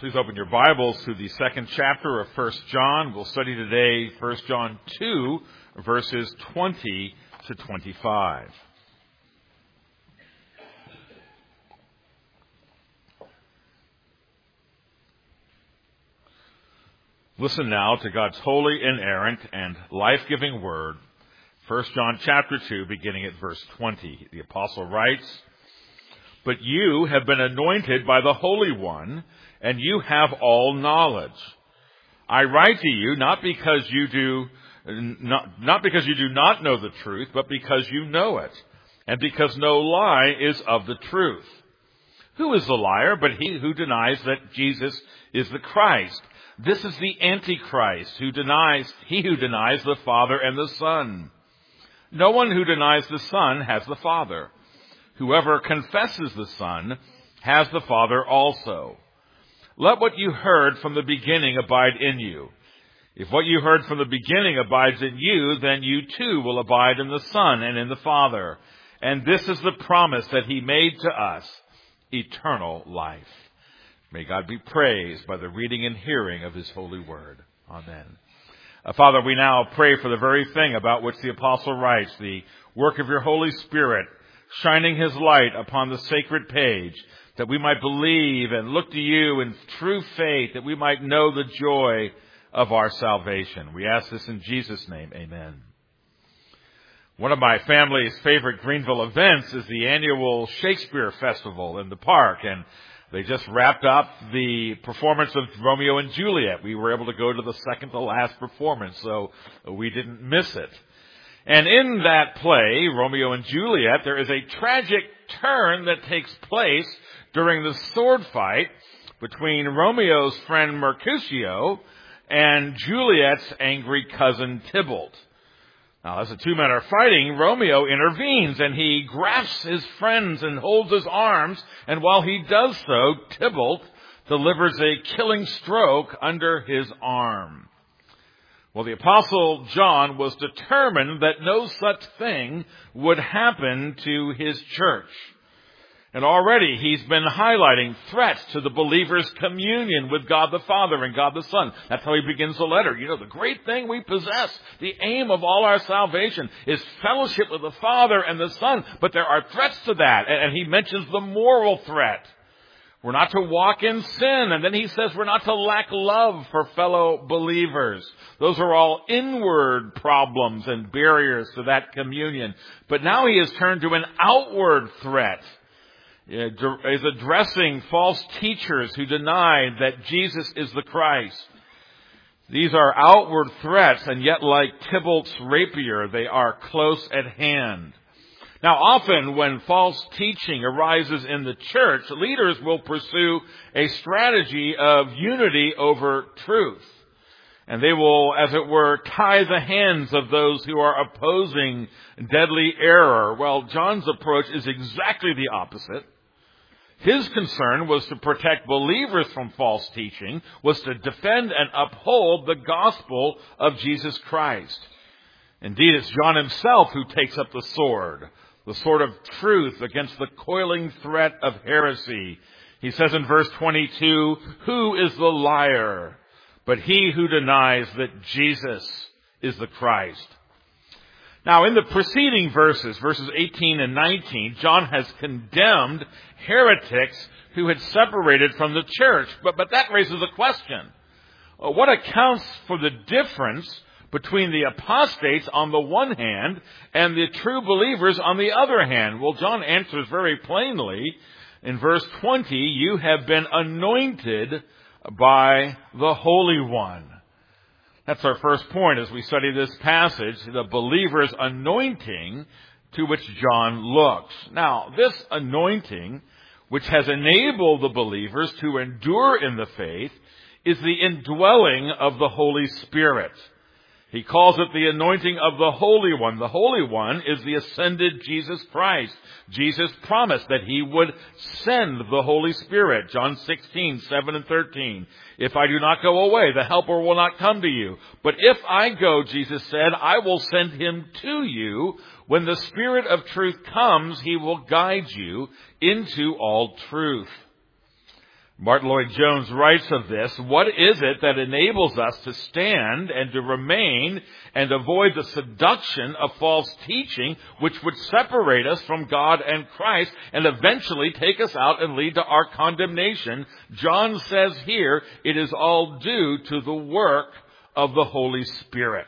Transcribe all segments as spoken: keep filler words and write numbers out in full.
Please open your Bibles to the second chapter of First John. We'll study today First John two, verses twenty to twenty-five. Listen now to God's holy, inerrant, and life-giving word. First John chapter two, beginning at verse twenty. The apostle writes, "But you have been anointed by the Holy One, and you have all knowledge. I write to you not because you do not, not because you do not know the truth, but because you know it, and because no lie is of the truth. Who is the liar but he who denies that Jesus is the Christ? This is the Antichrist, who denies he who denies the Father and the Son. No one who denies the Son has the Father. Whoever confesses the Son has the Father also. Let what you heard from the beginning abide in you. If what you heard from the beginning abides in you, then you too will abide in the Son and in the Father. And this is the promise that he made to us, eternal life." May God be praised by the reading and hearing of his holy word. Amen. Uh, Father, we now pray for the very thing about which the apostle writes, the work of your Holy Spirit, shining his light upon the sacred page, that we might believe and look to you in true faith, that we might know the joy of our salvation. We ask this in Jesus' name. Amen. One of my family's favorite Greenville events is the annual Shakespeare Festival in the park, and they just wrapped up the performance of Romeo and Juliet. We were able to go to the second to last performance, so we didn't miss it. And in that play, Romeo and Juliet, there is a tragic turn that takes place during the sword fight between Romeo's friend Mercutio and Juliet's angry cousin Tybalt. Now, as the two men are fighting, Romeo intervenes and he grasps his friends and holds his arms, and while he does so, Tybalt delivers a killing stroke under his arm. Well, the apostle John was determined that no such thing would happen to his church. And already he's been highlighting threats to the believer's communion with God the Father and God the Son. That's how he begins the letter. You know, the great thing we possess, the aim of all our salvation, is fellowship with the Father and the Son. But there are threats to that. And he mentions the moral threat. We're not to walk in sin. And then he says we're not to lack love for fellow believers. Those are all inward problems and barriers to that communion. But now he has turned to an outward threat. Is addressing false teachers who deny that Jesus is the Christ. These are outward threats, and yet like Tybalt's rapier, they are close at hand. Now, often when false teaching arises in the church, leaders will pursue a strategy of unity over truth. And they will, as it were, tie the hands of those who are opposing deadly error. Well, John's approach is exactly the opposite. His concern was to protect believers from false teaching, was to defend and uphold the gospel of Jesus Christ. Indeed, it's John himself who takes up the sword, the sword of truth against the coiling threat of heresy. He says in verse twenty-two, "Who is the liar but he who denies that Jesus is the Christ?" Now, in the preceding verses, verses eighteen and nineteen, John has condemned heretics who had separated from the church. But, but that raises a question. What accounts for the difference between the apostates on the one hand and the true believers on the other hand? Well, John answers very plainly in verse twenty, "You have been anointed by the Holy One." That's our first point as we study this passage, the believer's anointing to which John looks. Now, this anointing, which has enabled the believers to endure in the faith, is the indwelling of the Holy Spirit. He calls it the anointing of the Holy One. The Holy One is the ascended Jesus Christ. Jesus promised that he would send the Holy Spirit. John sixteen, seven and thirteen. "If I do not go away, the Helper will not come to you. But if I go," Jesus said, "I will send him to you. When the Spirit of truth comes, he will guide you into all truth." Martin Lloyd-Jones writes of this, what is it that enables us to stand and to remain and avoid the seduction of false teaching which would separate us from God and Christ and eventually take us out and lead to our condemnation? John says here, it is all due to the work of the Holy Spirit.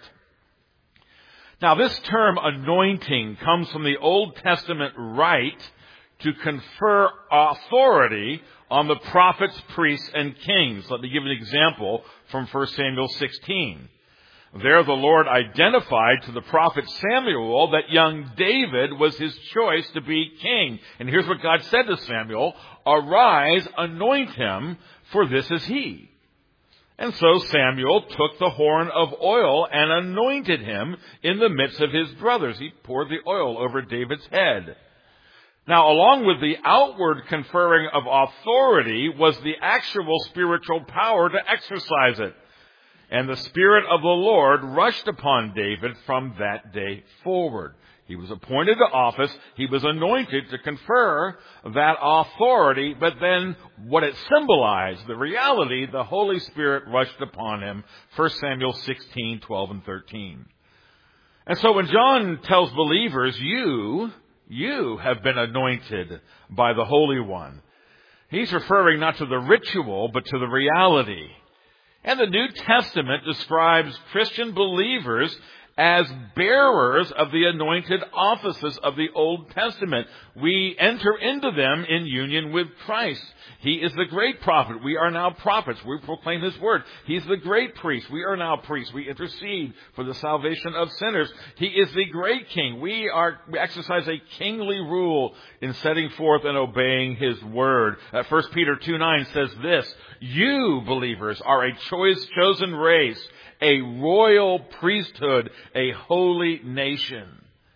Now, this term anointing comes from the Old Testament rite to confer authority on the prophets, priests, and kings. Let me give an example from First Samuel sixteen. There the Lord identified to the prophet Samuel that young David was his choice to be king. And here's what God said to Samuel, "Arise, anoint him, for this is he." And so Samuel took the horn of oil and anointed him in the midst of his brothers. He poured the oil over David's head. Now, along with the outward conferring of authority was the actual spiritual power to exercise it. And the Spirit of the Lord rushed upon David from that day forward. He was appointed to office. He was anointed to confer that authority. But then what it symbolized, the reality, the Holy Spirit rushed upon him. First Samuel sixteen, twelve, and thirteen. And so when John tells believers, you... You have been anointed by the Holy One, he's referring not to the ritual, but to the reality. And the New Testament describes Christian believers as bearers of the anointed offices of the Old Testament. We enter into them in union with Christ. He is the great prophet. We are now prophets. We proclaim His word. He's the great priest. We are now priests. We intercede for the salvation of sinners. He is the great king. We are we exercise a kingly rule in setting forth and obeying His word. Uh, First Peter two nine says this, "You, believers, are a choice chosen race, a royal priesthood, a holy nation."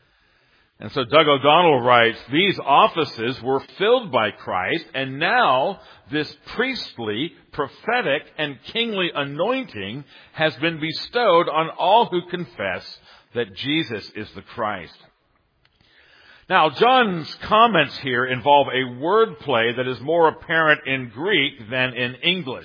And so Doug O'Donnell writes, these offices were filled by Christ, and now this priestly, prophetic, and kingly anointing has been bestowed on all who confess that Jesus is the Christ. Now, John's comments here involve a wordplay that is more apparent in Greek than in English.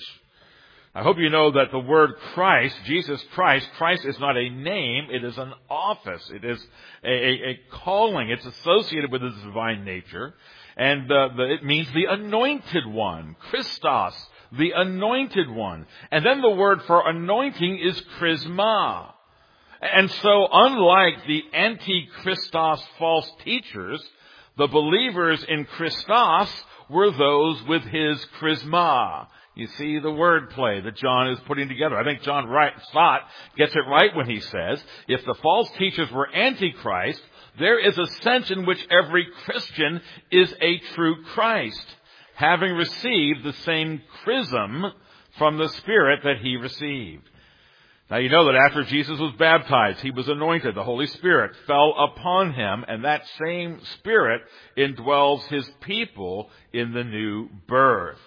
I hope you know that the word Christ, Jesus Christ, Christ is not a name, it is an office. It is a, a, a calling. It's associated with His divine nature. And uh, the, it means the anointed one, Christos, the anointed one. And then the word for anointing is charisma. And so unlike the anti-Christos false teachers, the believers in Christos were those with His charisma. You see the wordplay that John is putting together. I think John Wright, Stott gets it right when he says, if the false teachers were antichrist, there is a sense in which every Christian is a true Christ, having received the same chrism from the Spirit that he received. Now you know that after Jesus was baptized, He was anointed. The Holy Spirit fell upon Him, and that same Spirit indwells His people in the new birth.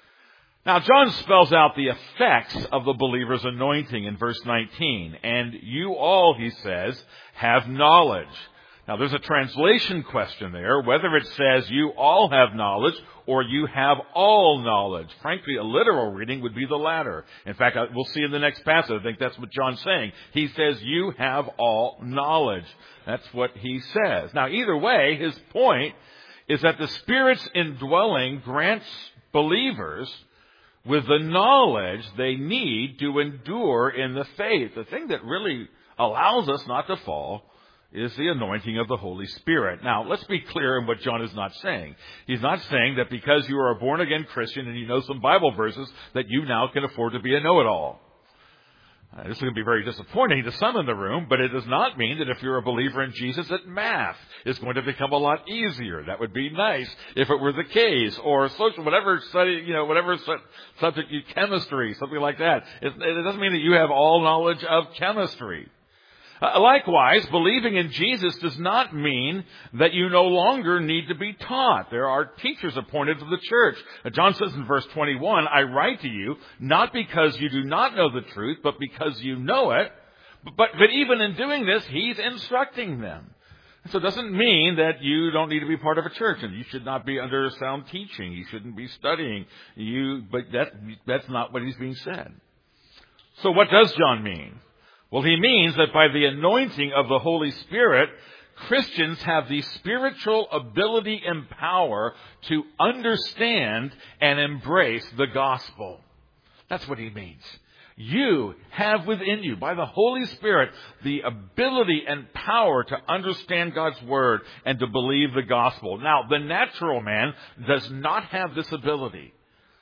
Now, John spells out the effects of the believer's anointing in verse nineteen. And you all, he says, have knowledge. Now, there's a translation question there, whether it says you all have knowledge or you have all knowledge. Frankly, a literal reading would be the latter. In fact, we'll see in the next passage, I think that's what John's saying. He says you have all knowledge. That's what he says. Now, either way, his point is that the Spirit's indwelling grants believers with the knowledge they need to endure in the faith. The thing that really allows us not to fall is the anointing of the Holy Spirit. Now, let's be clear in what John is not saying. He's not saying that because you are a born-again Christian and you know some Bible verses that you now can afford to be a know-it-all. Uh, this is going to be very disappointing to some in the room, but it does not mean that if you're a believer in Jesus that math is going to become a lot easier. That would be nice if it were the case. Or social, whatever study, you know, whatever su- subject, you, chemistry, something like that. It, it doesn't mean that you have all knowledge of chemistry. Uh, likewise, believing in Jesus does not mean that you no longer need to be taught. There are teachers appointed to the church. Uh, John says in verse twenty-one, I write to you not because you do not know the truth, but because you know it. But, but even in doing this, He's instructing them. So it doesn't mean that you don't need to be part of a church and you should not be under sound teaching. You shouldn't be studying. You, but that, that's not what he's being said. So what does John mean? Well, he means that by the anointing of the Holy Spirit, Christians have the spiritual ability and power to understand and embrace the gospel. That's what he means. You have within you, by the Holy Spirit, the ability and power to understand God's Word and to believe the gospel. Now, the natural man does not have this ability.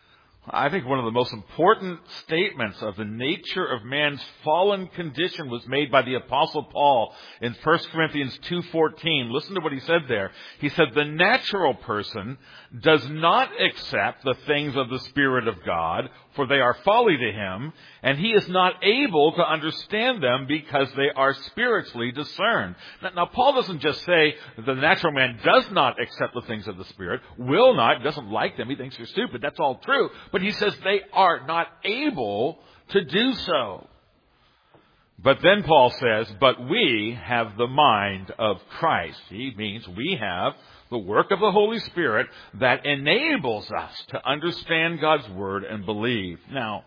I think one of the most important statements of the nature of man's fallen condition was made by the Apostle Paul in First Corinthians two fourteen. Listen to what he said there. He said, the natural person does not accept the things of the Spirit of God, for they are folly to him, and he is not able to understand them because they are spiritually discerned. Now, now Paul doesn't just say the natural man does not accept the things of the Spirit, will not, doesn't like them, he thinks they're stupid. That's all true. But he says they are not able to do so. But then Paul says, but we have the mind of Christ. He means we have the work of the Holy Spirit that enables us to understand God's Word and believe. Now,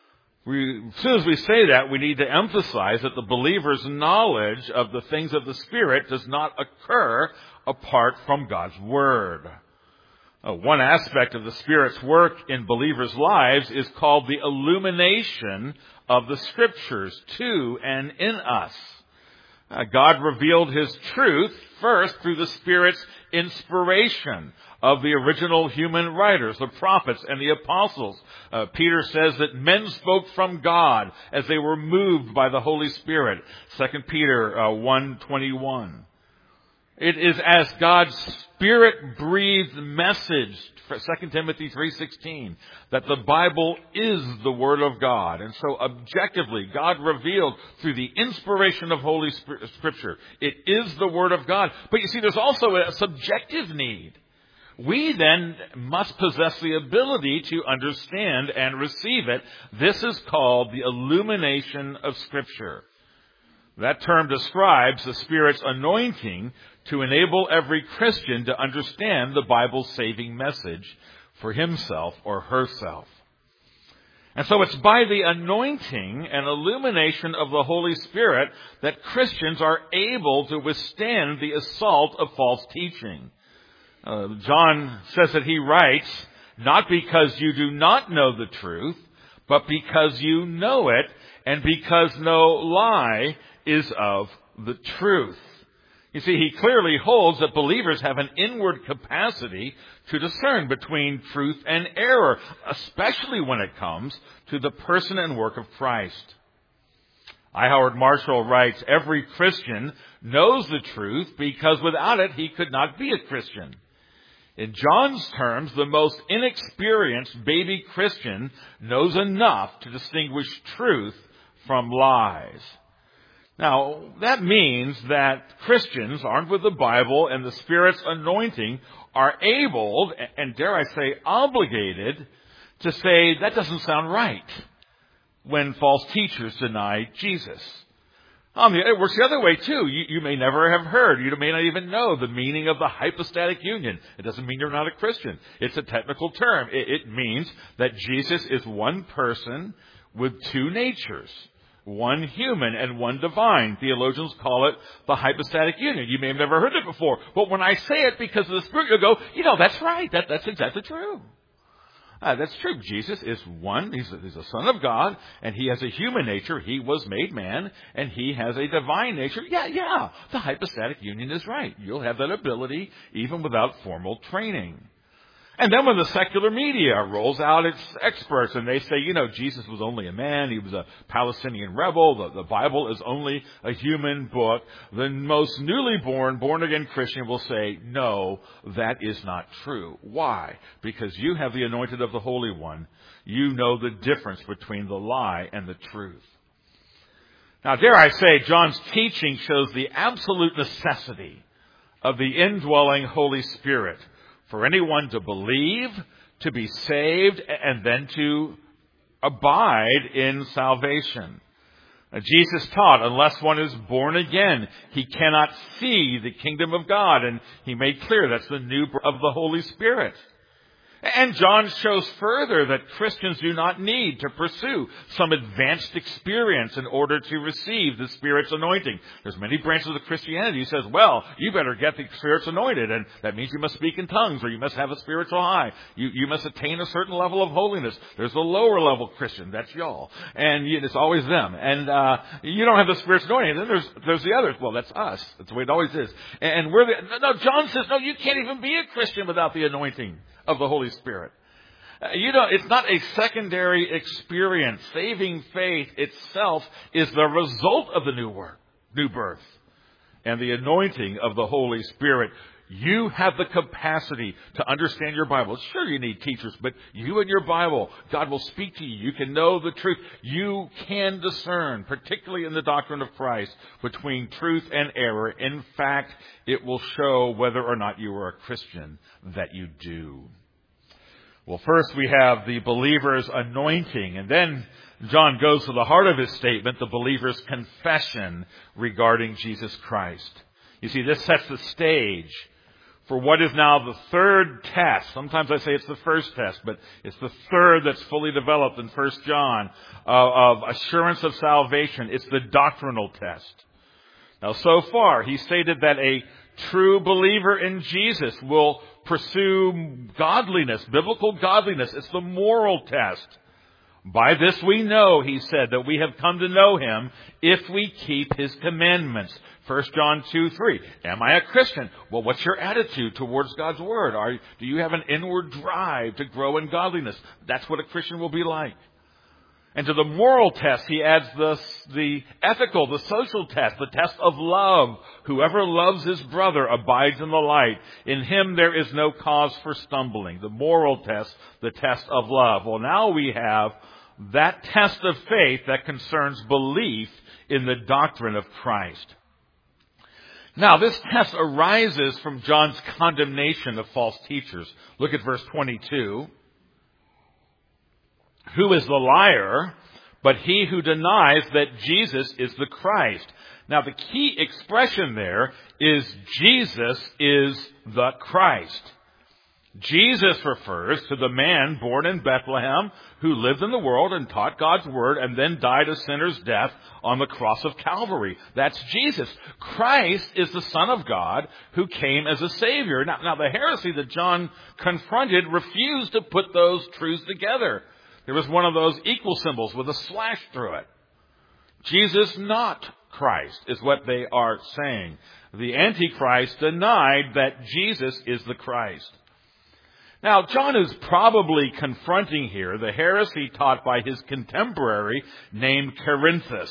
we, as soon as we say that, we need to emphasize that the believer's knowledge of the things of the Spirit does not occur apart from God's Word. Uh, one aspect of the Spirit's work in believers' lives is called the illumination of the Scriptures to and in us. Uh, God revealed His truth first through the Spirit's inspiration of the original human writers, the prophets and the apostles. Uh, Peter says that men spoke from God as they were moved by the Holy Spirit. Second Peter uh, one twenty-one. It is as God's Spirit-breathed message, Second Timothy three sixteen, that the Bible is the Word of God. And so objectively, God revealed through the inspiration of Holy Scripture, it is the Word of God. But you see, there's also a subjective need. We then must possess the ability to understand and receive it. This is called the illumination of Scripture. That term describes the Spirit's anointing to enable every Christian to understand the Bible's saving message for himself or herself. And so it's by the anointing and illumination of the Holy Spirit that Christians are able to withstand the assault of false teaching. Uh, John says that he writes, not because you do not know the truth, but because you know it, and because no lie is of the truth. You see, he clearly holds that believers have an inward capacity to discern between truth and error, especially when it comes to the person and work of Christ. I. Howard Marshall writes, every Christian knows the truth because without it he could not be a Christian. In John's terms, the most inexperienced baby Christian knows enough to distinguish truth from lies. Now, that means that Christians, armed with the Bible and the Spirit's anointing, are able, and dare I say, obligated, to say, that doesn't sound right, when false teachers deny Jesus. Um, it works the other way, too. You, you may never have heard, you may not even know the meaning of the hypostatic union. It doesn't mean you're not a Christian. It's a technical term. It, it means that Jesus is one person with two natures. One human and one divine. Theologians call it the hypostatic union. You may have never heard it before. But when I say it because of the Spirit, you'll go, you know, that's right. That, that's exactly true. Uh, that's true. Jesus is one. He's a, he's a Son of God, and He has a human nature. He was made man, and He has a divine nature. Yeah, yeah. The hypostatic union is right. You'll have that ability even without formal training. And then when the secular media rolls out its experts and they say, you know, Jesus was only a man, he was a Palestinian rebel, the, the Bible is only a human book, the most newly born, born-again Christian will say, no, that is not true. Why? Because you have the anointed of the Holy One. You know the difference between the lie and the truth. Now, dare I say, John's teaching shows the absolute necessity of the indwelling Holy Spirit for anyone to believe, to be saved, and then to abide in salvation. Jesus taught, unless one is born again, he cannot see the kingdom of God. And he made clear that's the new birth of the Holy Spirit. And John shows further that Christians do not need to pursue some advanced experience in order to receive the Spirit's anointing. There's many branches of Christianity who says, well, you better get the Spirit's anointed, and that means you must speak in tongues, or you must have a spiritual high. You, you must attain a certain level of holiness. There's a lower level Christian, that's y'all. And it's always them. And uh you don't have the Spirit's anointing. And then there's, there's the others. Well, that's us. That's the way it always is. And we're the, no, John says, no, you can't even be a Christian without the anointing of the Holy Spirit. Uh, you know, it's not a secondary experience. Saving faith itself is the result of the new work, new birth, and the anointing of the Holy Spirit. You have the capacity to understand your Bible. Sure, you need teachers, but you and your Bible, God will speak to you. You can know the truth. You can discern, particularly in the doctrine of Christ, between truth and error. In fact, it will show whether or not you are a Christian that you do. Well, first we have the believer's anointing, and then John goes to the heart of his statement, the believer's confession regarding Jesus Christ. You see, this sets the stage for what is now the third test. Sometimes I say it's the first test, but it's the third that's fully developed in First John uh, of assurance of salvation. It's the doctrinal test. Now, so far, he stated that a true believer in Jesus will pursue godliness, biblical godliness. It's the moral test. By this we know, he said, that we have come to know him if we keep his commandments. First John two three. Am I a Christian? Well, what's your attitude towards God's word? Are, do you have an inward drive to grow in godliness? That's what a Christian will be like. And to the moral test, he adds the, the ethical, the social test, the test of love. Whoever loves his brother abides in the light. In him there is no cause for stumbling. The moral test, the test of love. Well, now we have that test of faith that concerns belief in the doctrine of Christ. Now, this test arises from John's condemnation of false teachers. Look at verse twenty-two. Who is the liar, but he who denies that Jesus is the Christ? Now, the key expression there is Jesus is the Christ. Jesus refers to the man born in Bethlehem who lived in the world and taught God's word and then died a sinner's death on the cross of Calvary. That's Jesus. Christ is the Son of God who came as a Savior. Now, now the heresy that John confronted refused to put those truths together. There was one of those equal symbols with a slash through it. Jesus not Christ is what they are saying. The Antichrist denied that Jesus is the Christ. Now, John is probably confronting here the heresy taught by his contemporary named Cerinthus.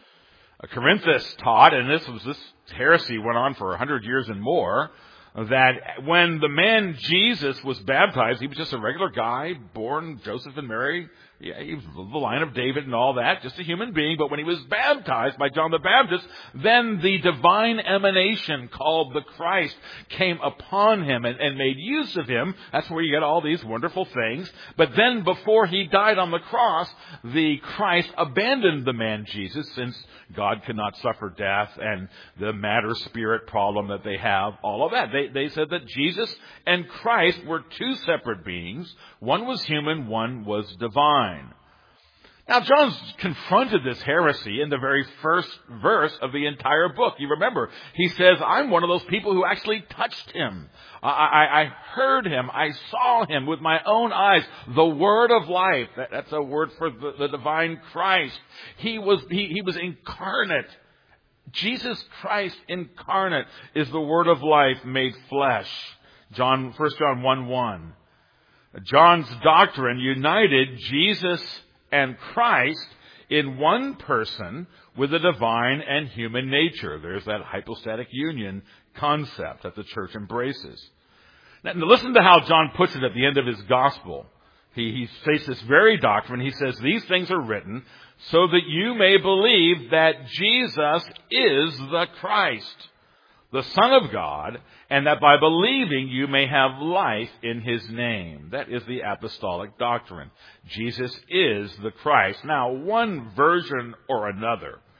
Cerinthus taught, and this was this heresy went on for a hundred years and more, that when the man Jesus was baptized, he was just a regular guy, born Joseph and Mary. Yeah, he was the line of David and all that, just a human being. But when he was baptized by John the Baptist, then the divine emanation called the Christ came upon him and, and made use of him. That's where you get all these wonderful things. But then before he died on the cross, the Christ abandoned the man Jesus, since God could not suffer death and the matter-spirit problem that they have, all of that. They, they said that Jesus and Christ were two separate beings. One was human, one was divine. Now, John's confronted this heresy in the very first verse of the entire book. You remember, he says, I'm one of those people who actually touched him. I, I, I heard him. I saw him with my own eyes. The word of life. That, that's a word for the, the divine Christ. He was, he, he was incarnate. Jesus Christ incarnate is the word of life made flesh. John, First John one one. John's doctrine united Jesus and Christ in one person with the divine and human nature. There's that hypostatic union concept that the church embraces. Now, listen to how John puts it at the end of his gospel. He, he states this very doctrine. He says, these things are written so that you may believe that Jesus is the Christ, the Son of God, and that by believing you may have life in his name. That is the apostolic doctrine. Jesus is the Christ. Now, one version or another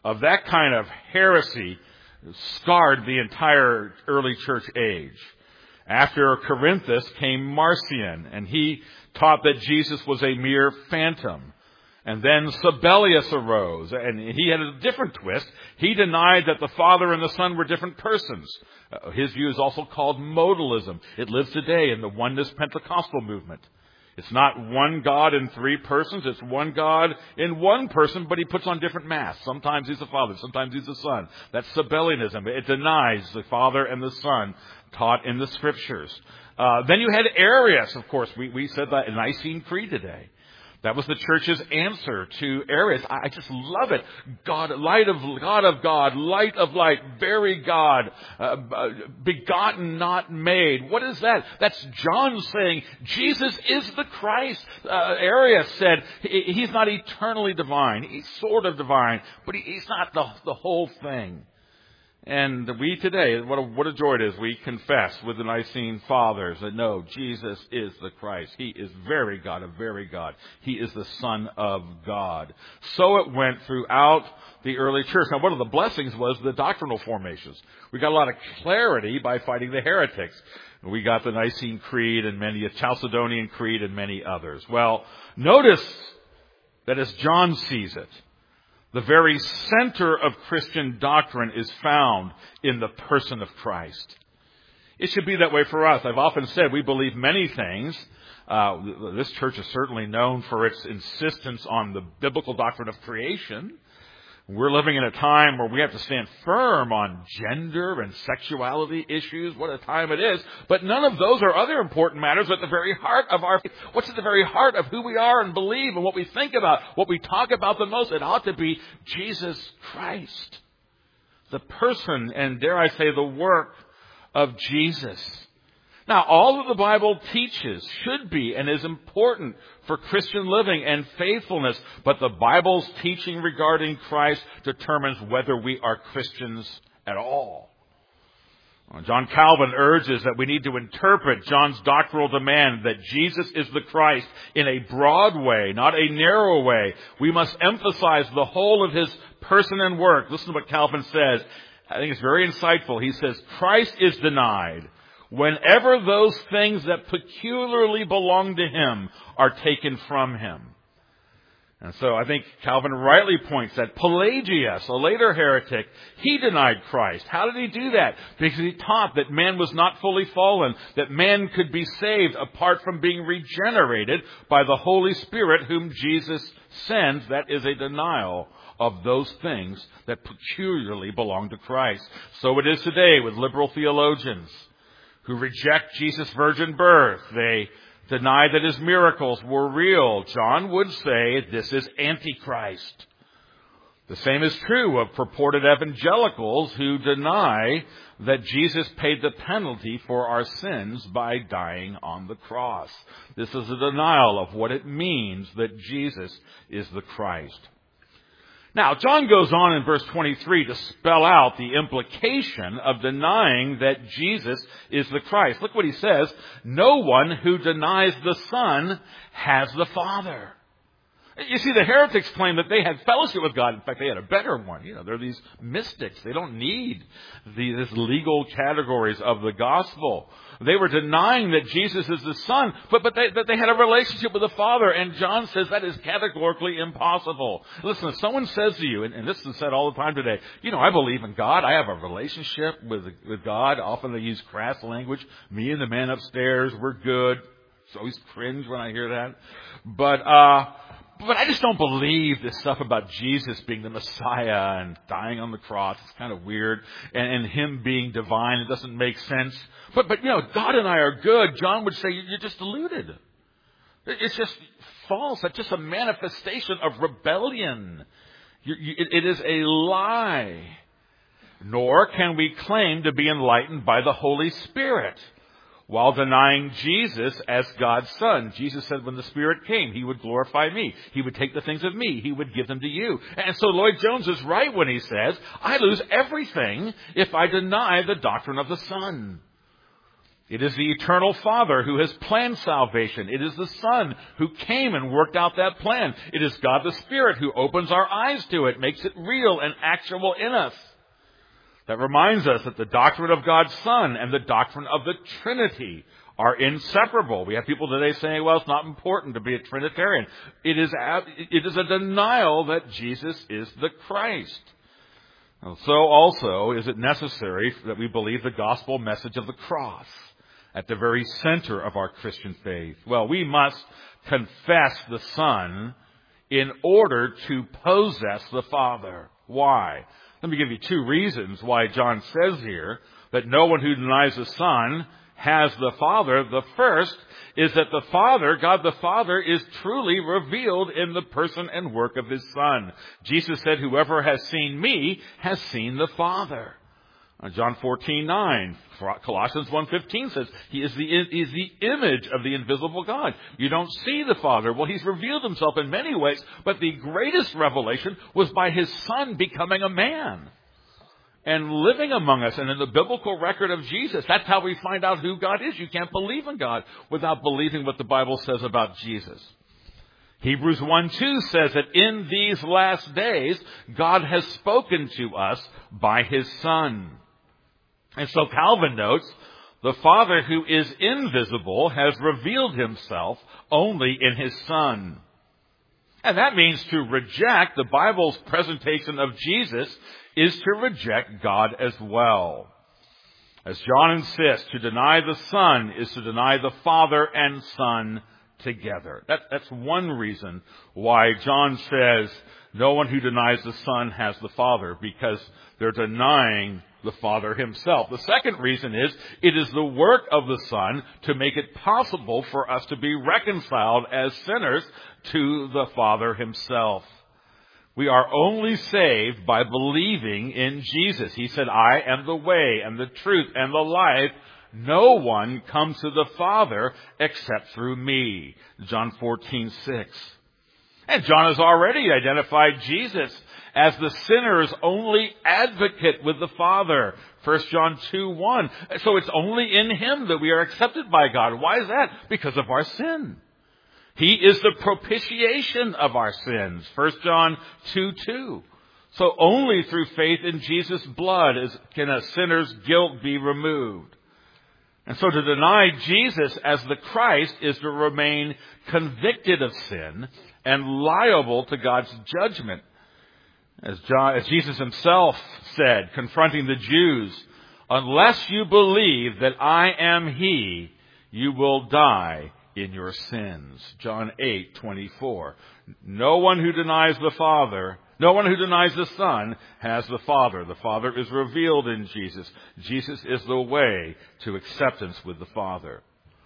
of that kind of heresy scarred the entire early church age. After Corinthus came Marcion, and he taught that Jesus was a mere phantom. And then Sabellius arose, and he had a different twist. He denied that the Father and the Son were different persons. Uh, his view is also called modalism. It lives today in the Oneness Pentecostal movement. It's not one God in three persons. It's one God in one person, but he puts on different masks. Sometimes he's the Father. Sometimes he's the Son. That's Sabellianism. It denies the Father and the Son taught in the Scriptures. Uh, then you had Arius, of course. We, we said that in Nicene Creed today. That was the church's answer to Arius. I just love it. God, light of God of God, light of light, very God, uh, begotten, not made. What is that? That's John saying Jesus is the Christ. Uh, Arius said he, he's not eternally divine. He's sort of divine, but he, he's not the, the whole thing. And we today, what a, what a joy it is, we confess with the Nicene Fathers that no, Jesus is the Christ. He is very God, a very God. He is the Son of God. So it went throughout the early church. Now, one of the blessings was the doctrinal formations. We got a lot of clarity by fighting the heretics. We got the Nicene Creed and many, a Chalcedonian Creed and many others. Well, notice that as John sees it, the very center of Christian doctrine is found in the person of Christ. It should be that way for us. I've often said we believe many things. Uh, this church is certainly known for its insistence on the biblical doctrine of creation. We're living in a time where we have to stand firm on gender and sexuality issues. What a time it is. But none of those are other important matters at the very heart of our faith. What's at the very heart of who we are and believe and what we think about, what we talk about the most? It ought to be Jesus Christ. The person and, dare I say, the work of Jesus. Now, all that the Bible teaches should be and is important for Christian living and faithfulness, but the Bible's teaching regarding Christ determines whether we are Christians at all. John Calvin urges that we need to interpret John's doctrinal demand that Jesus is the Christ in a broad way, not a narrow way. We must emphasize the whole of his person and work. Listen to what Calvin says. I think it's very insightful. He says, Christ is denied whenever those things that peculiarly belong to him are taken from him. And so I think Calvin rightly points that Pelagius, a later heretic, he denied Christ. How did he do that? Because he taught that man was not fully fallen, that man could be saved apart from being regenerated by the Holy Spirit whom Jesus sends. That is a denial of those things that peculiarly belong to Christ. So it is today with liberal theologians who reject Jesus' virgin birth. They deny that his miracles were real. John would say this is Antichrist. The same is true of purported evangelicals who deny that Jesus paid the penalty for our sins by dying on the cross. This is a denial of what it means that Jesus is the Christ. Now, John goes on in verse twenty-three to spell out the implication of denying that Jesus is the Christ. Look what he says. No one who denies the Son has the Father. You see, the heretics claim that they had fellowship with God. In fact, they had a better one. You know, they're these mystics. They don't need the, these legal categories of the gospel. They were denying that Jesus is the Son, but, but they, that they had a relationship with the Father. And John says that is categorically impossible. Listen, if someone says to you, and, and this is said all the time today, you know, I believe in God. I have a relationship with, with God. Often they use crass language. Me and the man upstairs, we're good. I always cringe when I hear that. But, uh, But I just don't believe this stuff about Jesus being the Messiah and dying on the cross. It's kind of weird. And, and him being divine, it doesn't make sense. But, but, you know, God and I are good. John would say you're just deluded. It's just false. It's just a manifestation of rebellion. You, you, it, it is a lie. Nor can we claim to be enlightened by the Holy Spirit while denying Jesus as God's Son. Jesus said when the Spirit came, he would glorify me. He would take the things of me. He would give them to you. And so Lloyd Jones is right when he says, I lose everything if I deny the doctrine of the Son. It is the eternal Father who has planned salvation. It is the Son who came and worked out that plan. It is God the Spirit who opens our eyes to it, makes it real and actual in us. That reminds us that the doctrine of God's Son and the doctrine of the Trinity are inseparable. We have people today saying, well, it's not important to be a Trinitarian. It is a, it is a denial that Jesus is the Christ. And so also is it necessary that we believe the gospel message of the cross at the very center of our Christian faith. Well, we must confess the Son in order to possess the Father. Why? Let me give you two reasons why John says here that no one who denies the Son has the Father. The first is that the Father, God the Father, is truly revealed in the person and work of His Son. Jesus said, whoever has seen me has seen the Father. John fourteen nine, Colossians one fifteen says, He is the, he is the image of the invisible God. You don't see the Father. Well, He's revealed Himself in many ways, but the greatest revelation was by His Son becoming a man and living among us. And in the biblical record of Jesus, that's how we find out who God is. You can't believe in God without believing what the Bible says about Jesus. Hebrews one two says that in these last days, God has spoken to us by His Son. And so Calvin notes, the Father who is invisible has revealed Himself only in His Son. And that means to reject the Bible's presentation of Jesus is to reject God as well. As John insists, to deny the Son is to deny the Father and Son together. That, that's one reason why John says no one who denies the Son has the Father, because they're denying the Father Himself. The second reason is it is the work of the Son to make it possible for us to be reconciled as sinners to the Father Himself. We are only saved by believing in Jesus. He said, I am the way and the truth and the life. No one comes to the Father except through me. John fourteen six. And John has already identified Jesus as the sinner's only advocate with the Father. First John two one. So it's only in Him that we are accepted by God. Why is that? Because of our sin. He is the propitiation of our sins. First John two two. So only through faith in Jesus' blood is, can a sinner's guilt be removed. And so to deny Jesus as the Christ is to remain convicted of sin and liable to God's judgment. As, John, as Jesus Himself said, confronting the Jews, unless you believe that I am He, you will die in your sins. John eight twenty-four. No one who denies the Father, no one who denies the Son has the Father. The Father is revealed in Jesus. Jesus is the way to acceptance with the Father.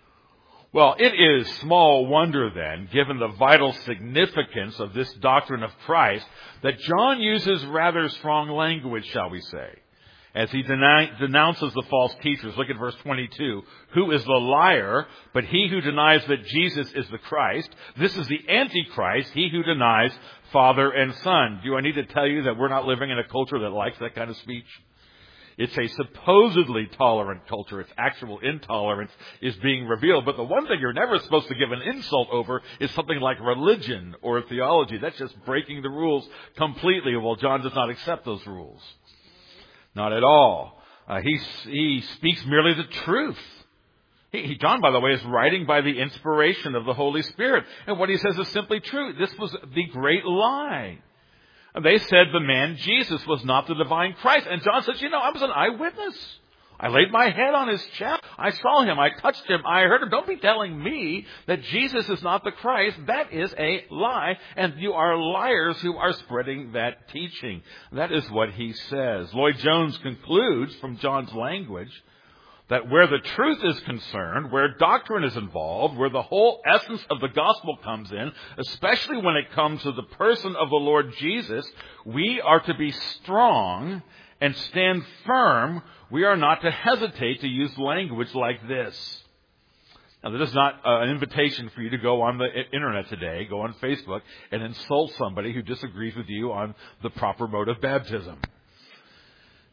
Well, it is small wonder then, given the vital significance of this doctrine of Christ, that John uses rather strong language, shall we say, as he deny, denounces the false teachers. Look at verse twenty-two. Who is the liar, but he who denies that Jesus is the Christ? This is the Antichrist, he who denies Father and Son. Do I need to tell you that we're not living in a culture that likes that kind of speech? It's a supposedly tolerant culture. Its actual intolerance is being revealed. But the one thing you're never supposed to give an insult over is something like religion or theology. That's just breaking the rules completely. Well, John does not accept those rules. Not at all. Uh, he, he speaks merely the truth. He, he, John, by the way, is writing by the inspiration of the Holy Spirit. And what he says is simply true. This was the great lie. And they said the man Jesus was not the divine Christ. And John says, you know, I was an eyewitness. I laid my head on His chest. I saw Him. I touched Him. I heard Him. Don't be telling me that Jesus is not the Christ. That is a lie. And you are liars who are spreading that teaching. That is what he says. Lloyd Jones concludes from John's language that where the truth is concerned, where doctrine is involved, where the whole essence of the gospel comes in, especially when it comes to the person of the Lord Jesus, we are to be strong and stand firm. We are not to hesitate to use language like this. Now, this is not uh, an invitation for you to go on the internet today, go on Facebook, and insult somebody who disagrees with you on the proper mode of baptism.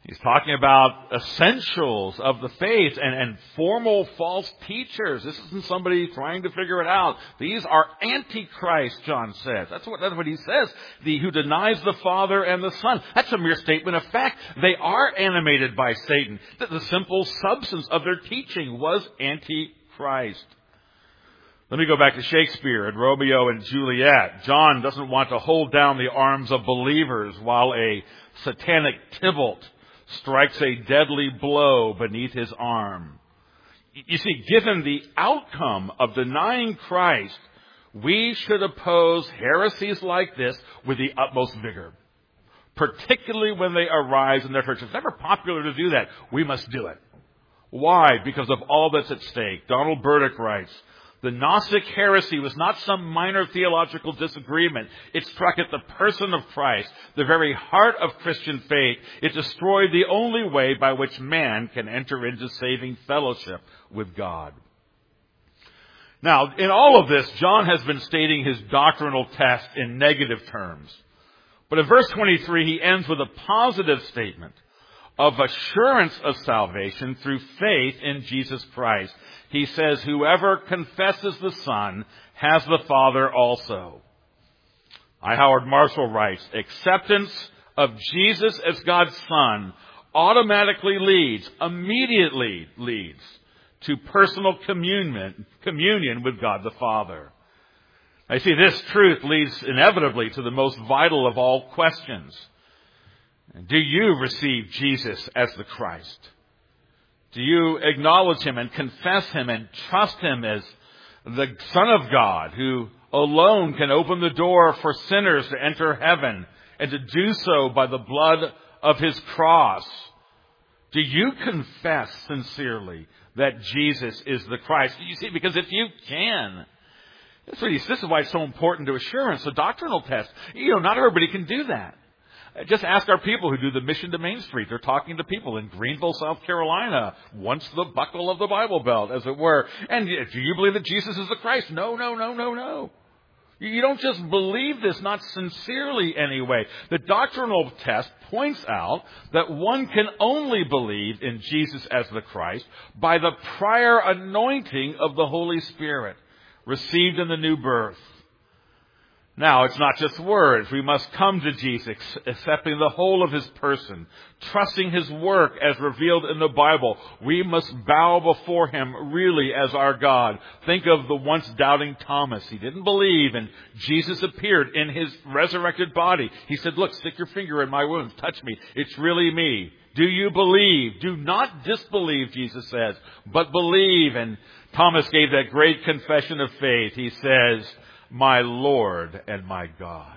He's talking about essentials of the faith and, and formal false teachers. This isn't somebody trying to figure it out. These are antichrist, John says. That's what, that's what he says. The who denies the Father and the Son. That's a mere statement of fact. They are animated by Satan. The, the simple substance of their teaching was antichrist. Let me go back to Shakespeare and Romeo and Juliet. John doesn't want to hold down the arms of believers while a satanic Tybalt strikes a deadly blow beneath his arm. You see, given the outcome of denying Christ, we should oppose heresies like this with the utmost vigor, particularly when they arise in their church. It's never popular to do that. We must do it. Why? Because of all that's at stake. Donald Burdick writes, the Gnostic heresy was not some minor theological disagreement. It struck at the person of Christ, the very heart of Christian faith. It destroyed the only way by which man can enter into saving fellowship with God. Now, in all of this, John has been stating his doctrinal test in negative terms. But in verse twenty-three, he ends with a positive statement of assurance of salvation through faith in Jesus Christ. He says, whoever confesses the Son has the Father also. I. Howard Marshall writes, acceptance of Jesus as God's Son automatically leads, immediately leads, to personal communion, communion with God the Father. I see this truth leads inevitably to the most vital of all questions. Do you receive Jesus as the Christ? Do you acknowledge Him and confess Him and trust Him as the Son of God who alone can open the door for sinners to enter heaven and to do so by the blood of His cross? Do you confess sincerely that Jesus is the Christ? You see, because if you can, that's what he, this is why it's so important to assurance, the doctrinal test. You know, not everybody can do that. Just ask our people who do the Mission to Main Street. They're talking to people in Greenville, South Carolina, once the buckle of the Bible Belt, as it were. And do you believe that Jesus is the Christ? No, no, no, no, no. You don't just believe this, not sincerely anyway. The doctrinal test points out that one can only believe in Jesus as the Christ by the prior anointing of the Holy Spirit received in the new birth. Now, it's not just words. We must come to Jesus, accepting the whole of His person, trusting His work as revealed in the Bible. We must bow before Him really as our God. Think of the once doubting Thomas. He didn't believe, and Jesus appeared in His resurrected body. He said, look, stick your finger in my wounds. Touch me. It's really me. Do you believe? Do not disbelieve, Jesus says, but believe. And Thomas gave that great confession of faith. He says, my Lord and my God.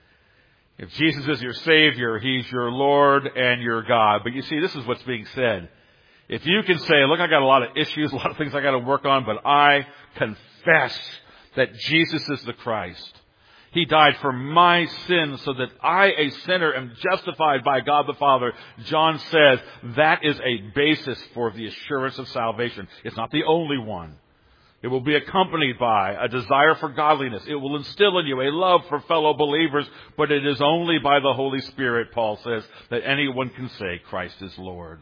If Jesus is your Savior, He's your Lord and your God. But you see, this is what's being said. If you can say, look, I got a lot of issues, a lot of things I got to work on, but I confess that Jesus is the Christ. He died for my sins so that I, a sinner, am justified by God the Father. John says that is a basis for the assurance of salvation. It's not the only one. It will be accompanied by a desire for godliness. It will instill in you a love for fellow believers, but it is only by the Holy Spirit, Paul says, that anyone can say Christ is Lord.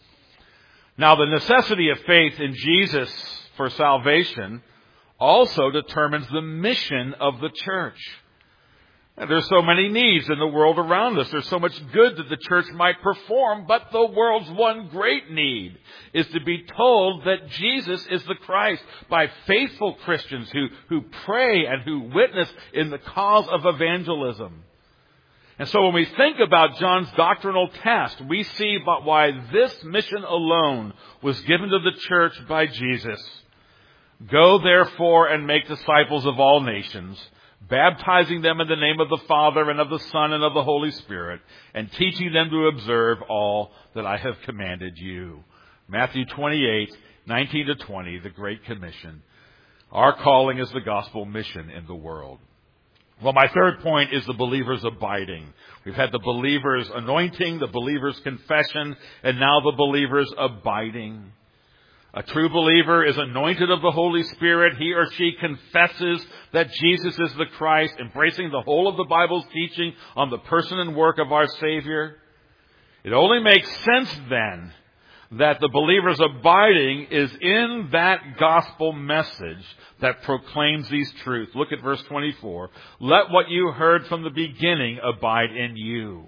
Now, the necessity of faith in Jesus for salvation also determines the mission of the church. And there's so many needs in the world around us. There's so much good that the church might perform, but the world's one great need is to be told that Jesus is the Christ by faithful Christians who, who pray and who witness in the cause of evangelism. And so when we think about John's doctrinal test, we see but why this mission alone was given to the church by Jesus. Go therefore and make disciples of all nations, baptizing them in the name of the Father and of the Son and of the Holy Spirit, and teaching them to observe all that I have commanded you. Matthew twenty-eight, nineteen to twenty, the Great Commission. Our calling is the gospel mission in the world. Well, my third point is the believer's abiding. We've had the believer's anointing, the believer's confession, and now the believer's abiding. A true believer is anointed of the Holy Spirit. He or she confesses that Jesus is the Christ, embracing the whole of the Bible's teaching on the person and work of our Savior. It only makes sense then that the believer's abiding is in that gospel message that proclaims these truths. Look at verse twenty-four. Let what you heard from the beginning abide in you.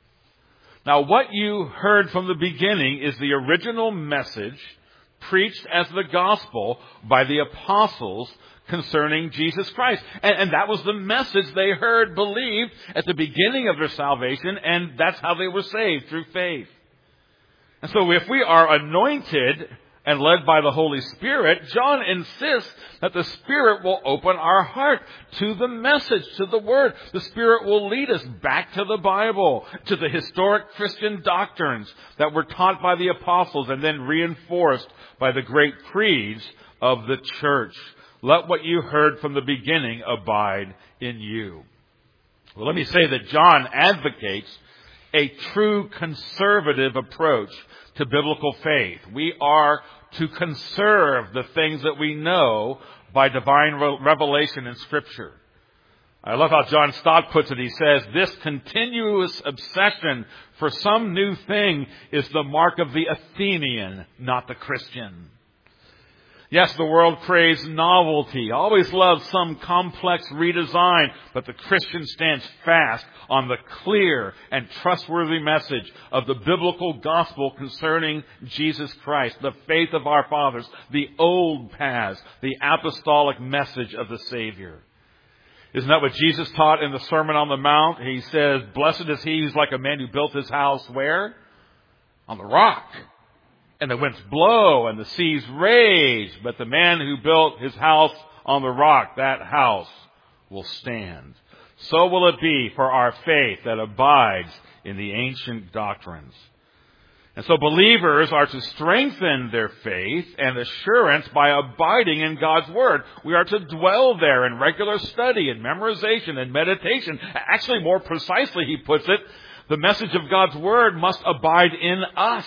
Now, what you heard from the beginning is the original message preached as the gospel by the apostles concerning Jesus Christ. And, and that was the message they heard, believed at the beginning of their salvation, and that's how they were saved, through faith. And so if we are anointed and led by the Holy Spirit, John insists that the Spirit will open our heart to the message, to the Word. The Spirit will lead us back to the Bible, to the historic Christian doctrines that were taught by the apostles and then reinforced by the great creeds of the church. Let what you heard from the beginning abide in you. Well, let me say that John advocates a true conservative approach to biblical faith. We are to conserve the things that we know by divine revelation in Scripture. I love how John Stott puts it. He says, this continuous obsession for some new thing is the mark of the Athenian, not the Christian. Yes, the world craves novelty, always loves some complex redesign, but the Christian stands fast on the clear and trustworthy message of the biblical gospel concerning Jesus Christ, the faith of our fathers, the old paths, the apostolic message of the Savior. Isn't that what Jesus taught in the Sermon on the Mount? He says, blessed is he who's like a man who built his house where? On the rock. And the winds blow and the seas rage, but the man who built his house on the rock, that house will stand. So will it be for our faith that abides in the ancient doctrines. And so believers are to strengthen their faith and assurance by abiding in God's Word. We are to dwell there in regular study and memorization and meditation. Actually, more precisely, he puts it, the message of God's Word must abide in us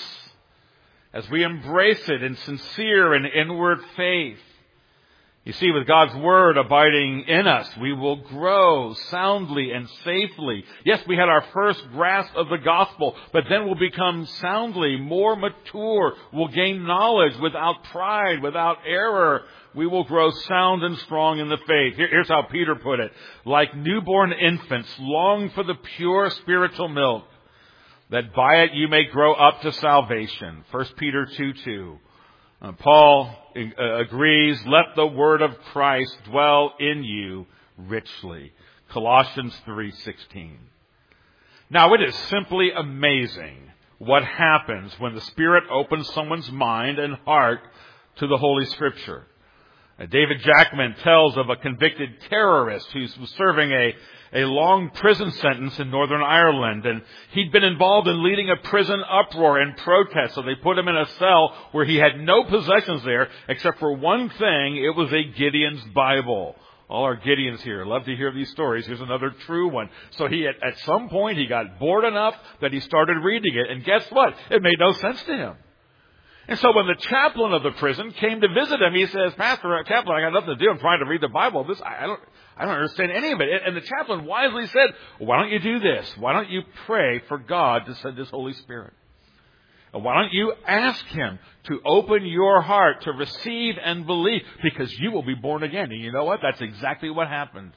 as we embrace it in sincere and inward faith. You see, with God's Word abiding in us, we will grow soundly and safely. Yes, we had our first grasp of the gospel, but then we'll become soundly more mature. We'll gain knowledge without pride, without error. We will grow sound and strong in the faith. Here's how Peter put it. Like newborn infants, long for the pure spiritual milk, that by it you may grow up to salvation. First Peter two two. Uh, Paul uh, agrees, let the word of Christ dwell in you richly. Colossians three sixteen. Now, it is simply amazing what happens when the Spirit opens someone's mind and heart to the Holy Scripture. Uh, David Jackman tells of a convicted terrorist who was serving a a long prison sentence in Northern Ireland, and he'd been involved in leading a prison uproar and protest, so they put him in a cell where he had no possessions there except for one thing. It was a Gideon's Bible. All our Gideons here love to hear these stories. Here's another true one. So he, at, at some point, he got bored enough that he started reading it, and guess what? It made no sense to him. And so when the chaplain of the prison came to visit him, he says, Pastor, chaplain, I got nothing to do. I'm trying to read the Bible. This, I, I don't, I don't understand any of it. And the chaplain wisely said, why don't you do this? Why don't you pray for God to send His Holy Spirit? And why don't you ask Him to open your heart to receive and believe, because you will be born again. And you know what? That's exactly what happened.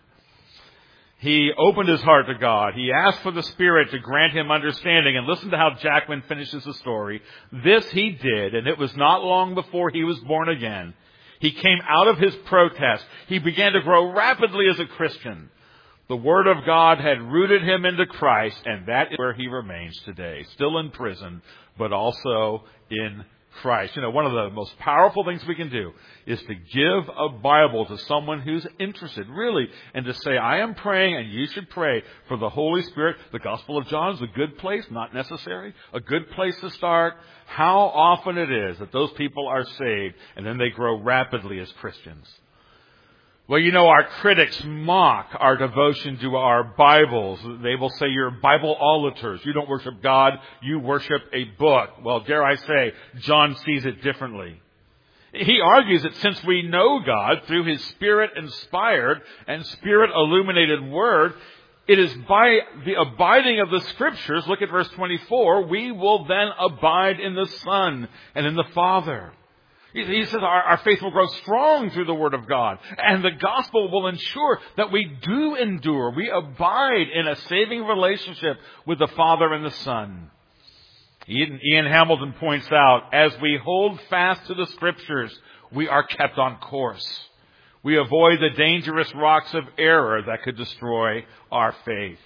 He opened his heart to God. He asked for the Spirit to grant him understanding. And listen to how Jackman finishes the story. This he did, and it was not long before he was born again. He came out of his protest. He began to grow rapidly as a Christian. The Word of God had rooted him into Christ, and that is where he remains today, still in prison, but also in Christ. You know, one of the most powerful things we can do is to give a Bible to someone who's interested, really, and to say, I am praying, and you should pray for the Holy Spirit. The Gospel of John is a good place, not necessary, a good place to start. How often it is that those people are saved, and then they grow rapidly as Christians. Well, you know, our critics mock our devotion to our Bibles. They will say you're Bible-olaters. You don't worship God, you worship a book. Well, dare I say, John sees it differently. He argues that since we know God through His Spirit-inspired and Spirit-illuminated Word, It is by the abiding of the Scriptures, look at verse twenty-four, we will then abide in the Son and in the Father. He says our, our faith will grow strong through the Word of God. And the gospel will ensure that we do endure. We abide in a saving relationship with the Father and the Son. Ian, Ian Hamilton points out, as we hold fast to the Scriptures, we are kept on course. We avoid the dangerous rocks of error that could destroy our faith.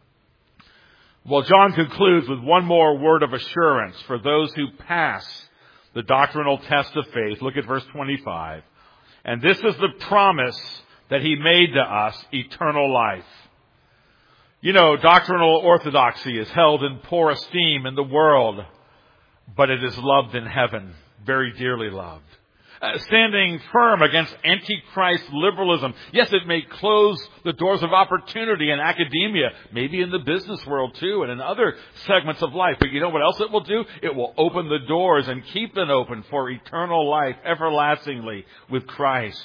Well, John concludes with one more word of assurance for those who pass the doctrinal test of faith. Look at verse twenty-five. And this is the promise that he made to us, eternal life. You know, doctrinal orthodoxy is held in poor esteem in the world, but it is loved in heaven, very dearly loved. Uh, standing firm against antichrist liberalism. Yes, it may close the doors of opportunity in academia, maybe in the business world too, and in other segments of life. But you know what else it will do? It will open the doors and keep them open for eternal life, everlastingly, with Christ.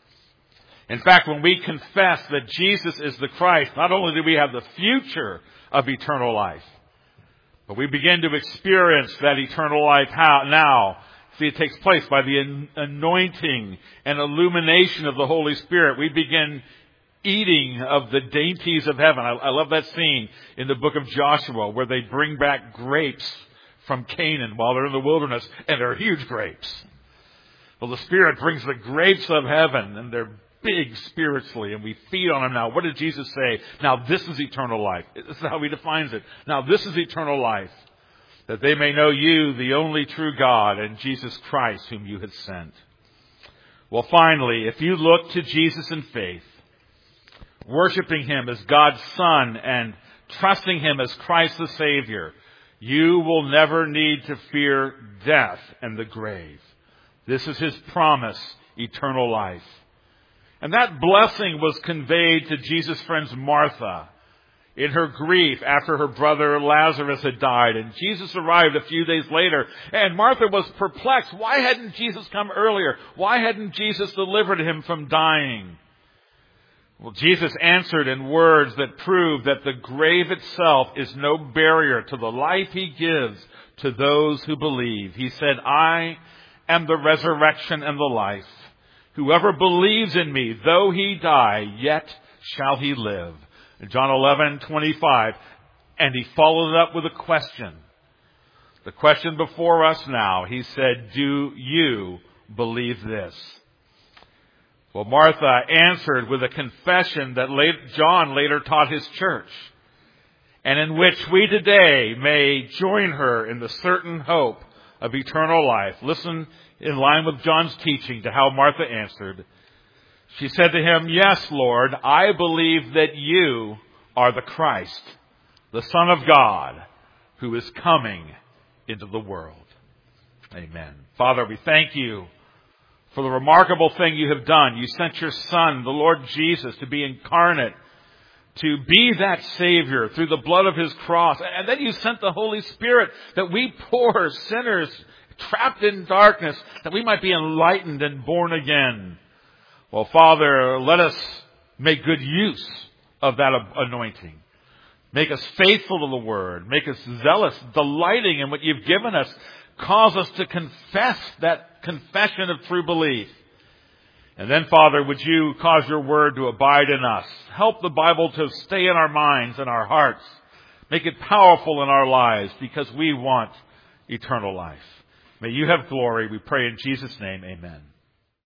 In fact, when we confess that Jesus is the Christ, not only do we have the future of eternal life, but we begin to experience that eternal life how, now. See, it takes place by the anointing and illumination of the Holy Spirit. We begin eating of the dainties of heaven. I, I love that scene in the book of Joshua where they bring back grapes from Canaan while they're in the wilderness, and they're huge grapes. Well, the Spirit brings the grapes of heaven, and they're big spiritually, and we feed on them now. What did Jesus say? Now this is eternal life. This is how he defines it. Now this is eternal life, that they may know you, the only true God, and Jesus Christ, whom you have sent. Well, finally, if you look to Jesus in faith, worshiping him as God's Son and trusting him as Christ the Savior, you will never need to fear death and the grave. This is his promise, eternal life. And that blessing was conveyed to Jesus' friend Martha in her grief after her brother Lazarus had died. And Jesus arrived a few days later, and Martha was perplexed. Why hadn't Jesus come earlier? Why hadn't Jesus delivered him from dying? Well, Jesus answered in words that prove that the grave itself is no barrier to the life he gives to those who believe. He said, I am the resurrection and the life. Whoever believes in me, though he die, yet shall he live. In John eleven twenty-five, and he followed it up with a question. The question before us now, he said, do you believe this? Well, Martha answered with a confession that John later taught his church, and in which we today may join her in the certain hope of eternal life. Listen in line with John's teaching to how Martha answered. She said to him, yes, Lord, I believe that you are the Christ, the Son of God, who is coming into the world. Amen. Father, we thank you for the remarkable thing you have done. You sent your Son, the Lord Jesus, to be incarnate, to be that Savior through the blood of his cross. And then you sent the Holy Spirit that we poor sinners trapped in darkness, that we might be enlightened and born again. Well, Father, let us make good use of that anointing. Make us faithful to the Word. Make us zealous, delighting in what you've given us. Cause us to confess that confession of true belief. And then, Father, would you cause your Word to abide in us? Help the Bible to stay in our minds and our hearts. Make it powerful in our lives, because we want eternal life. May you have glory, we pray in Jesus' name, amen.